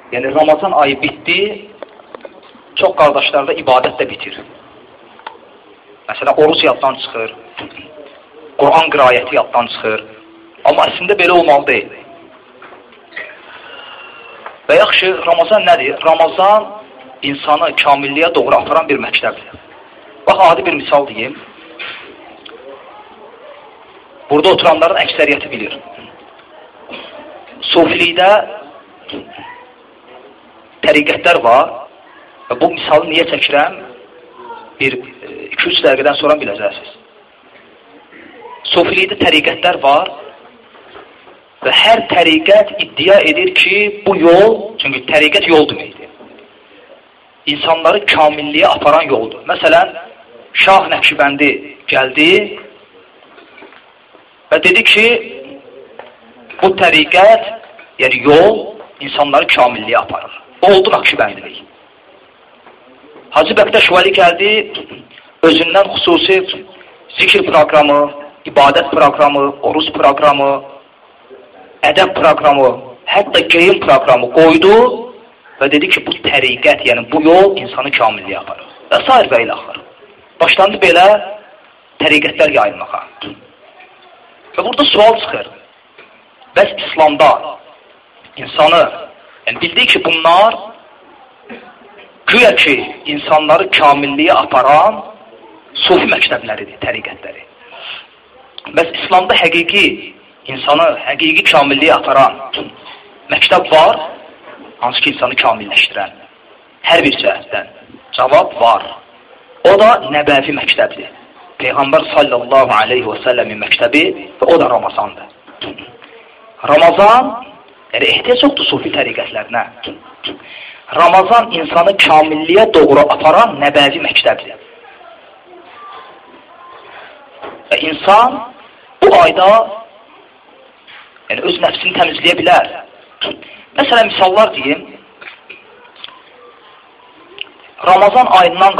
Yəni Ramazan ayı bitdi, çox qardaşlarda ibadət də bitir. Məsələn, oruç yaddan çıxır, Quran qirayəti yaddan çıxır. Amma əslində belə olmalı deyil. Və yaxşı, Ramazan nədir? Ramazan insanı kamilliyə doğru aparan bir məktəbdir. Bax, adi bir misal deyim. Burada oturanların əksəriyyəti bilir. Sufilikdə təriqətlər var və bu misalı niyə çəkirəm? Bir 2-3 dəqiqədən sonra biləcəksiniz. Sufilikdə təriqətlər var və hər təriqət iddia edir ki, bu yol, çünki təriqət yol deməkdir, insanları kamilliyə aparan yoldur. Məsələn, Şah Nəqşibəndi gəldi və dedi ki, bu təriqət, yəni yol, insanları kamilliyə aparır. Oldu Nəqşibəndilik. Hacı Bəqdəş Vəli gəldi, özündən xüsusi zikr proqramı, ibadət proqramı, oruç proqramı, ədəb proqramı, hətta geyim proqramı qoydu və dedi ki, bu təriqət, yəni bu yol insanı kamilliyə aparır. Və s. və ilə axır. Başlandı belə təriqətlər yayılmağa. Və burada sual çıxır. Bəs İslamda insanı, yəni bildik ki, bunlar güya ki, insanları kamilliyə aparan sufi məktəbləridir, təriqətləri. Bəs İslamda həqiqi, insanı həqiqi kamilliyə aparan məktəb var, hansı ki, insanı kamilləşdirən. Hər bir cəhətdən. Cavab var. O da nəbəvi məktəbdir. Peyğəmbər sallallahu aleyhi və səlləmin məktəbi və o da Ramazandır. Ramazan, yəni ehtiyac yoxdur sufi təriqətlərinə. Ramazan insanı kamilliyə doğru aparan nəbəvi məktəbdir. Və insan bu ayda yəni öz nəfsini təmizləyə bilər. Məsələn, misallar deyim. Ramazan ayından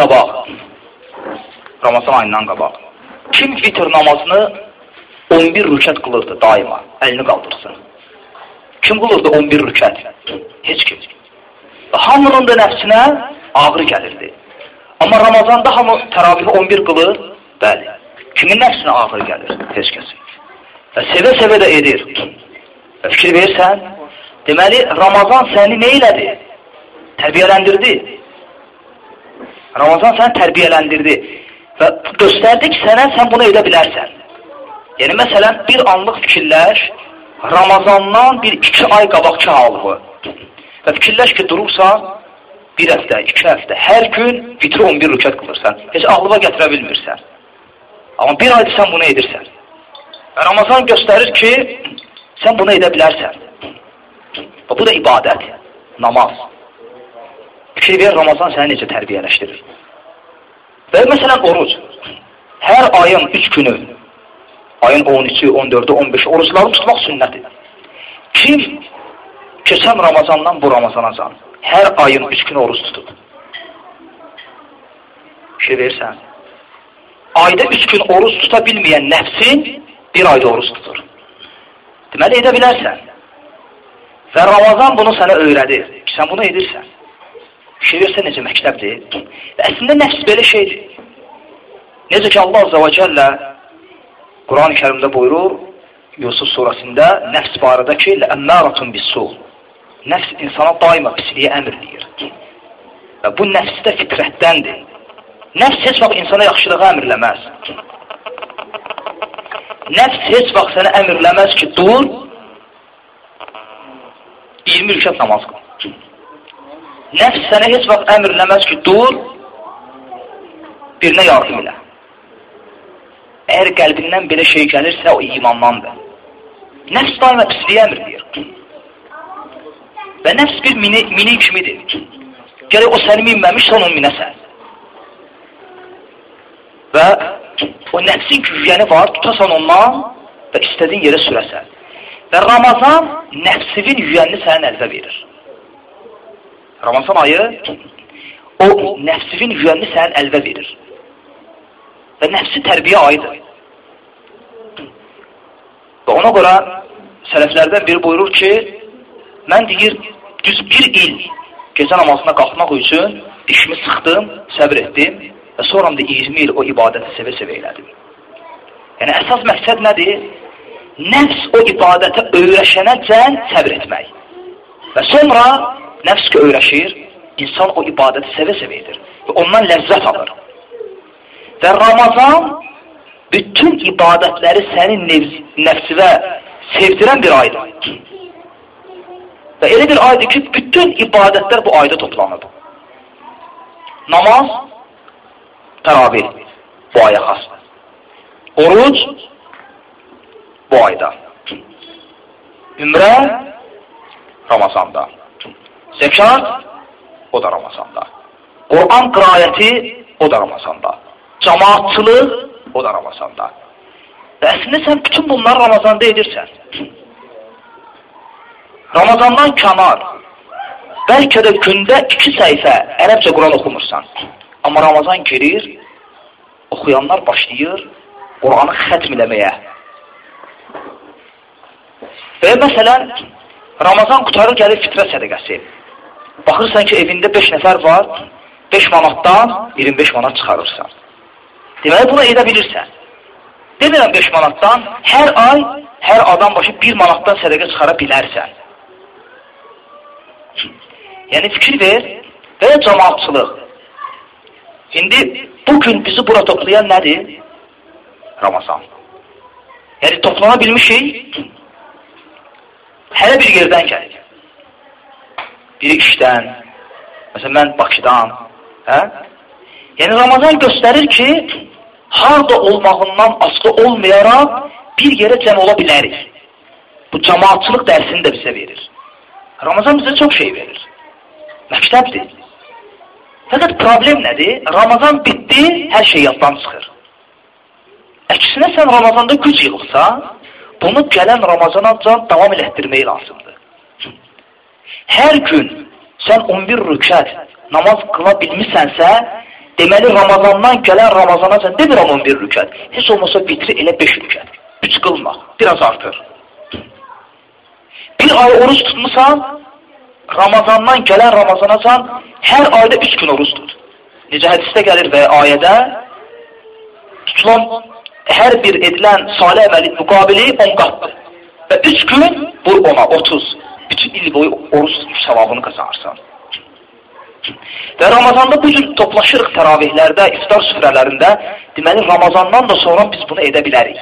qabaq kim vitr namazını 11 rükət qılırdı daima, əlini qaldırsın. Kim qılırdı 11 rükət? Heç kim. Hamının da nəfsinə ağrı gəlirdi. Amma Ramazanda hamı təravih 11 qılır, bəli. Kimin nəfsinə ağrı gəlir? Heç kəsin. Və sevə-sevə də edir. Və fikir verirsən, deməli, Ramazan səni nə elədi? Tərbiyələndirdi. Ramazan səni tərbiyələndirdi. Və göstərdi ki, sən bunu edə bilərsən. Yəni, məsələn, bir anlıq fikirləş, Ramazandan bir 2 ay qabaqçı halığı. Və fikirləş ki, durursan, 1 həftə, 2 həftə, hər gün vitri 11 rükət qılırsan. Heç ağlıva gətirə bilmirsən. Amma 1 ayda sən bunu edirsən. Və Ramazan göstərir ki, sən bunu edə bilərsən. Və bu da ibadət, namaz. Fikir ver, Ramazan səni necə tərbiyələşdirir. Və məsələn, oruc. Hər ayın 3 günü, ayın 13-ü, 14-ü, 15-i orucları tutmaq sünnədir. Kim keçən Ramazandan bu Ramazanacan hər ayın 3 günü oruc tutub? Fikir versən. Ayda 3 gün oruc tuta bilməyən nəfsin bir ayda oruc tutur. Deməli, edə bilərsən. Və Ramazan bunu sənə öyrədir ki, sən bunu edirsən. Fikir versən necə məktəbdir. Və əslində nəfs belə şeydir. Necə ki, Allah Azza və Cəllə Quran-ı Kərimdə buyurur, Yusuf surəsində nəfs barədə ki, لَأَمَّارَةٌ بِالسُّوء Nəfs insana daima pisliyə əmr deyir. Və bu nəfs də fitrətdəndir. Nəfs heç vaxt insana yaxşılığa əmrləməz. Nəfs heç vaxt sənə əmrləməz ki, dur, 20 rükət namaz qıl. Nəfs sənə heç vaxt əmrləməz ki, dur, birinə yardım elə. Əgər qəlbindən belə şey gəlirsə, o imandandır. Nəfs daima pisliyə əmr deyir. Və nəfs bir mini kimidir. Gələk o səni minməmişsə, onun minəsən. Və o nəfsin güyyəni var, tutasan ondan və istədiyin yerə sürəsən. Və Ramazan nəfsinin yüyənini sənin əlinə verir. Ramazan ayı o nəfsinin yüyənini sənin əlinə verir. Və nəfsi tərbiyə ayıdır. Və ona görə sələflərdən biri buyurur ki, mən deyir, düz bir il gecə namazına qalxmaq üçün dişimi sıxdım, səbr etdim və sonra da 20 il o ibadəti sevə-sevə elədim. Yəni, əsas məqsəd nədir? Nəfs o ibadətə öyrəşənəcən səbr etmək. Və sonra nəfs ki öyrəşir, insan o ibadəti sevə-sevə edir və ondan ləzzət alır. Və Ramazan bütün ibadətləri sənin nəfsivə sevdirən bir aydır. Və elə bir aydır ki, bütün ibadətlər bu ayda toplanır. Namaz, təravih bu aya xasdır. Oruc bu ayda. Ümrə Ramazanda. Zəkat o da Ramazanda. Quran qirayəti o da Ramazanda. Cemaatçılıq o da Ramazanda. Və əslində sən bütün bunları Ramazanda edirsən. Ramazandan kənar, bəlkə də gündə 2 səhifə ərəbcə Quran oxumursan. Amma Ramazan girir, oxuyanlar başlayır Quranı xətm eləməyə. Və məsələn, Ramazan qutarır gəlir fitrə sədəqəsi. Baxırsan ki, evində 5 nəfər var, 5 manatdan 25 manat çıxarırsan. Deməli, bunu edə bilirsən. Demirəm 5 manatdan, hər ay, hər adam başı 1 manatdan sədəqə çıxara bilərsən. Yəni, fikir ver və ya cemaatçılıq. İndi, bugün bizi bura toplayan nədir? Ramazan. Yəni, toplana bilmişik, hələ bir yerdən gəlir. Biri işdən, məsələn, mən Bakıdan. Yəni, Ramazan göstərir ki, harada olmağından asılı olmayaraq bir yerə cəm ola bilərik. Bu cemaatçılıq dərsini də bizə verir. Ramazan bizə çox şey verir. Məktəbdir. Fəqət problem nədir? Ramazan bitdi, hər şey yaddan çıxır. Əksinə sən Ramazanda güc yığılsan, bunu gələn Ramazana davam elətdirməyi lazımdır. Hər gün sən 11 rükət namaz qıla bilmisənsə, deməli Ramazandan gələn Ramazana sən demirəm 11 rükət. Heç olmasa bitri elə 5 rükət. 3 qılma, biraz artır. Bir ay oruç tutmusan, Ramazandan gələn Ramazana sən hər ayda 3 gün oruç tut. Necə hədisdə gəlir və ayədə tutulan hər bir edilən salih əməli müqabili 10 qatdır. Və 3 gün vur ona 30. Bütün il boyu oruç tutmuş savabını qazanırsan. Və Ramazanda bu gün toplaşırıq təravihlərdə, iftar süfrələrində. Deməli, Ramazandan da sonra biz bunu edə bilərik.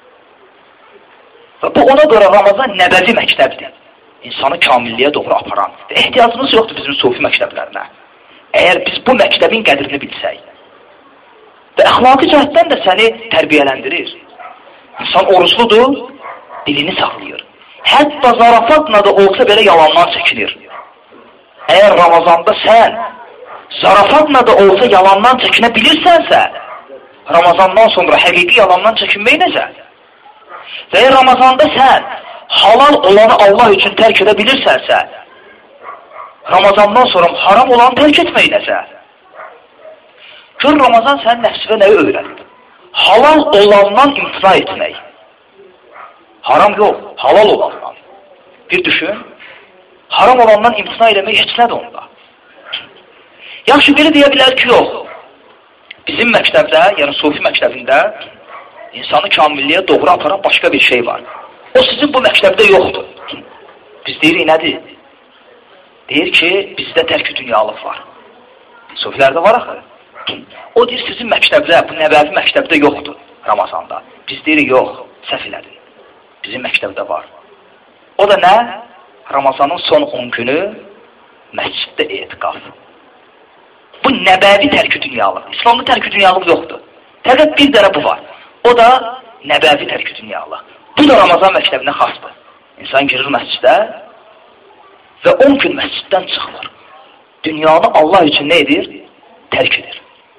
Və bu ona görə Ramazan nəbəvi məktəbdir. İnsanı kamilliyə doğru aparan. Və ehtiyacımız yoxdur bizim sufi məktəblərinə. Əgər biz bu məktəbin qədrini bilsək. Və əxlaqi cəhətdən də səni tərbiyələndirir. İnsan orucludur, dilini saxlayır. Hətta zarafatla da olsa belə yalandan çəkilir. Əgər Ramazanda sən zarafatla da olsa yalandan çəkinə bilirsənsə, Ramazandan sonra həqiqi yalandan çəkinmək necə? Və əgər Ramazanda sən halal olanı Allah üçün tərk edə bilirsənsə, Ramazandan sonra haram olanı tərk etmək necə? Gör Ramazan sənin nəfsivə nəyi öyrənir? Halal olandan imtina etmək. Haram yox, halal olandan. Bir düşün, haram olandan imtina eləmək heç nədir onda. Yaxşı, biri deyə bilər ki, yox. Bizim məktəbdə, yəni sufi məktəbində insanı kamilliyə doğru aparan başqa bir şey var. O sizin bu məktəbdə yoxdur. Biz deyirik, nədir? Deyir ki, bizdə tərk-i dünyalıq var. Sufilərdə var axı. O deyir, sizin məktəbdə, bu nəbəvi məktəbdə yoxdur Ramazanda. Biz deyirik, yox, səhv elədin. Bizim məktəbdə var. O da nə? Ramazanın son 10 günü məsciddə etiqaf. Bu nəbəvi tərk-i dünyalıq. İslamda tərk-i dünyalıq yoxdur. Fəqət bir dərə bu var. O da nəbəvi tərk-i dünyalıq. Bu da Ramazan məktəbinə xasdır. İnsan girir məscidə və 10 gün məsciddən çıxmır. Dünyanı Allah üçün nə edir? Tərk edir.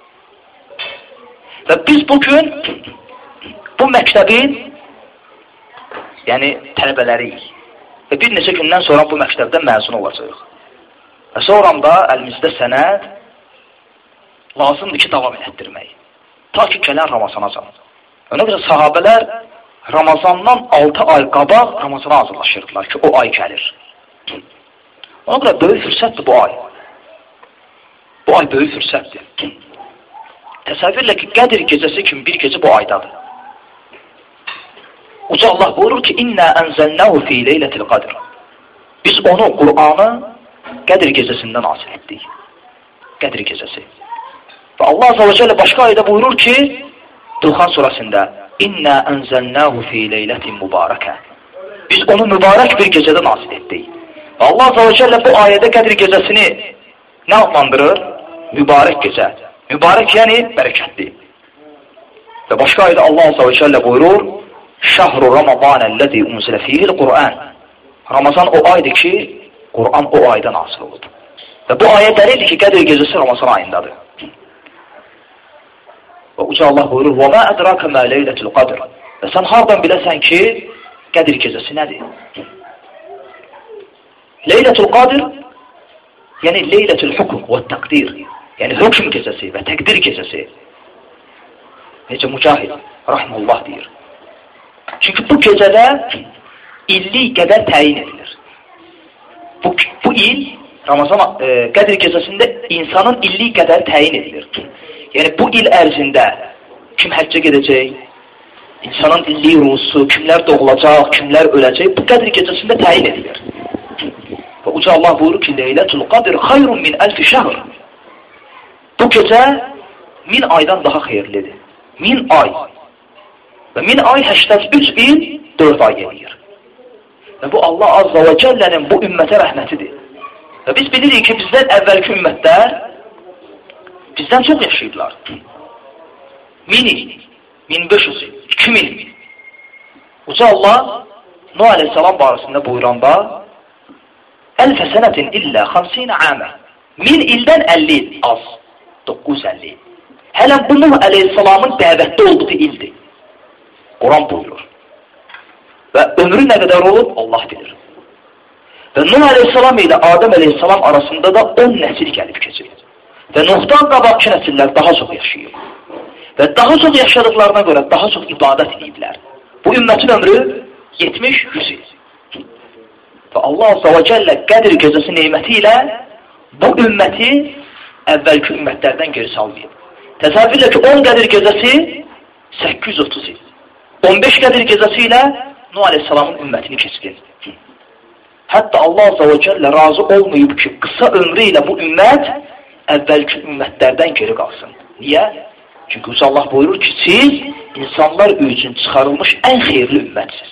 Və biz bugün bu məktəbin yəni tələbələriyik. Və bir neçə gündən sonra bu məktəbdən məzun olacaq. Və sonra da əlimizdə sənəd lazımdır ki, davam etdirmək. Ta ki, gələn Ramazana can. Ona görə sahabələr Ramazandan 6 ay qabaq Ramazana hazırlaşırdılar ki, o ay gəlir. Ona görə böyük fürsətdir bu ay. Bu ay böyük fürsətdir. Təsəvvürlə ki, Qədir gecəsi kimi bir gecə bu aydadır. Uca Allah buyurur ki, İnnə ənzəlnəhu fi leylətil qadr. Biz onu, Qur'anı Qədir gecəsindən nazil etdik. Qədir gecəsi. Və Allah Azze və Cəllə başqa ayda buyurur ki, Duxan surəsində, İnnə ənzəlnəhu fi leylətin mübarəkə. Biz onu mübarək bir gecədə nazil etdik. Və Allah Azze və Cəllə bu ayədə Qədir gecəsini nə adlandırır? Mübarək gecə. Mübarək yəni bərəkətli. Və başqa ayda Allah Azze və Cəllə buyurur, Şəhru Ramazanəl-ləzi unzilə fihil Qur'an. Ramazan o aydır ki, Qur'an o ayda nazil oldu. Və bu ayə dəlildir ki, Qədir gecəsi Ramazan ayındadır. Və uca Allah buyurur, وَمَا أَدْرَاكَ مَا لَيْلَةُ الْقَدْرِ. Və sən hardan biləsən ki, Qədir gecəsi nədir? Leylətul Qadir, yəni Leylətul Hukm və Təqdir, yəni hökm gecəsi və təqdir gecəsi. Necə Mücahid, rahimullah deyir. Çünki bu gecədə illik qədər təyin edilir. Bu il, Ramazan Qədir gecəsində insanın illik qədər təyin edilir. Yəni bu il ərzində kim həccə gedəcək, insanın illik ruhusu, kimlər doğulacaq, kimlər öləcək, bu Qədir gecəsində təyin edilir. Və uca Allah buyurur ki, Leylətul Qadir xayrun min əlfi şəhr. Bu gecə 1000 aydan daha xeyirlidir. 1000 ay. Və 1000 ay 83 il 4 ay eləyir. Və bu Allah Azza və Cəllənin bu ümmətə rəhmətidir. Və biz bilirik ki, bizdən əvvəlki ümmətlər bizdən çox yaşayıblar. 1000 il, 1500 il, 2000 il. Uca Allah Nuh Aleyhisselam barəsində buyuranda Əlfə sənətin illə 50 əmə. 1000 ildən 50 il az. 950 il. Hələ bu Nuh Aleyhisselamın dəvətdə olduğu ildir. Quran buyurur. Və ömrü nə qədər olub, Allah bilir. Və Nuh Aleyhisselam ilə Adəm Aleyhisselam arasında da 10 nəsil gəlib keçir. Və Nuhdan qabaqki nəsillər daha çox yaşayıb. Və daha çox yaşadıqlarına görə daha çox ibadət ediblər. Bu ümmətin ömrü 70-100 il. Və Allah Azza və Cəllə Qədir gecəsi neyməti ilə bu ümməti əvvəlki ümmətlərdən geri salmayıb. Təsəvvürlə ki, 10 Qədir gecəsi 830 il. 15 Qədir gecəsi ilə Nuh Aleyhisselamın ümmətini keçirir. Hətta Allah Azza və Cəllə razı olmayıb ki, qısa ömrü ilə bu ümmət əvvəlki ümmətlərdən geri qalsın. Niyə? Çünki Allah buyurur ki, siz insanlar üçün çıxarılmış ən xeyirli ümmətsiniz.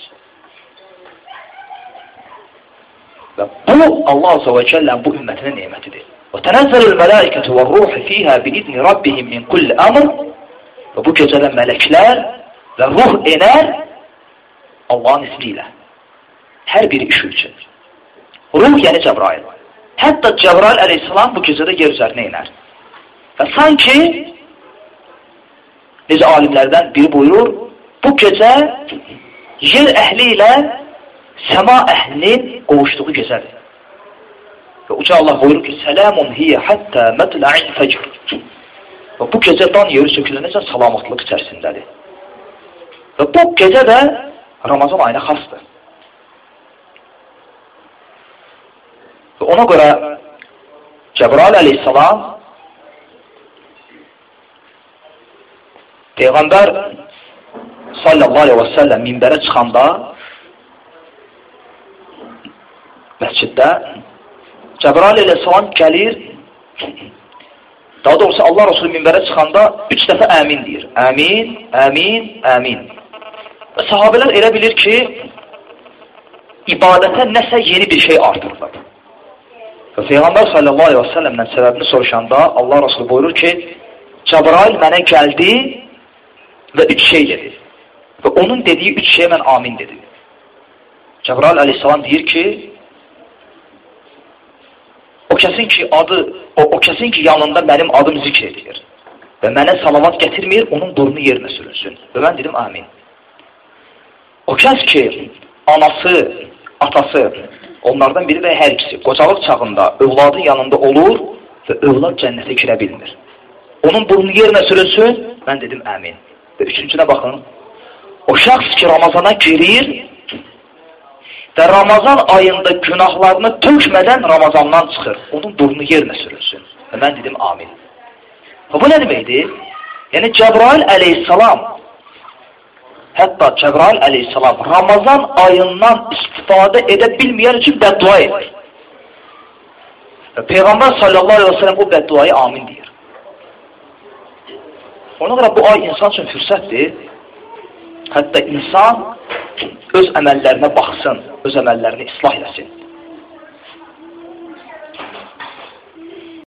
Və bu Allah Azza və Cəllənin bu ümmətinə neymətidir. وَتَنَزَّلُ الْمَلَائِكَةُ وَالرُّوحِ فِيهَا بِإِذْنِ رَبِّهِمْ مِنْ كُلِّ أَمْرٍ. Və bu gecədə mələklər və ruh enər Allahın ismi ilə. Hər bir iş üçün. Ruh yəni Cəbrail. Hətta Cəbrail əleyhissalam bu gecədə yer üzərinə iner. Və sanki necə alimlərdən biri buyurur, bu gecə yer əhli ilə səma əhlinin qovuşduğu gecədir. Və uca Allah buyurur ki, Sələmun hiyyə həttə mətlə'in fəcr. Və bu gecə dan yeri sökülənəcə salamatlıq içərisindədir. Və bu gecə də Ramazan ayına xasdır. Və ona görə Cəbrail əleyhissalam Peyğəmbər sallallahu aleyhi və səlləm minbərə çıxanda məsciddə Cəbrail əleyhissalam gəlir, daha doğrusu Allah Resulü minbərə çıxanda 3 dəfə əmin deyir. Əmin, əmin, əmin. Və sahabələr elə bilir ki, ibadətə nəsə yeni bir şey artırılır. Və Peyğəmbər sallallahu aleyhi və səlləmdən səbəbini soruşanda Allah Resulü buyurur ki, Cəbrail mənə gəldi və 3 şey dedi. Və onun dediyi 3 şeyə mən amin dedim. Cəbrail əleyhissalam deyir ki, o kəsin ki yanında mənim adım zikr edilir və mənə salavat gətirmir, onun burnu yerinə sürünsün. Və mən dedim amin. O kəs ki anası, atası, onlardan biri və hər ikisi qocalıq çağında övladın yanında olur və övlad cənnətə girə bilmir. Onun burnu yerinə sürünsün, mən dedim amin. Və üçüncünə baxın, o şəxs ki Ramazana girir və Ramazan ayında günahlarını tökmədən Ramazandan çıxır. Onun burnu yerinə sürülsün. Və mən dedim, amin. Bu nə deməkdir? Yəni, Cəbrail əleyhissalam, hətta Cəbrail əleyhissalam Ramazan ayından istifadə edə bilməyən üçün bəddua edir. Və Peyğəmbər sallallahu aleyhi ve sellem bu bədduayı amin deyir. Ona görə bu ay insan üçün fürsətdir. Hətta insan öz əməllərinə baxsın, öz əməllərini islah eləsin.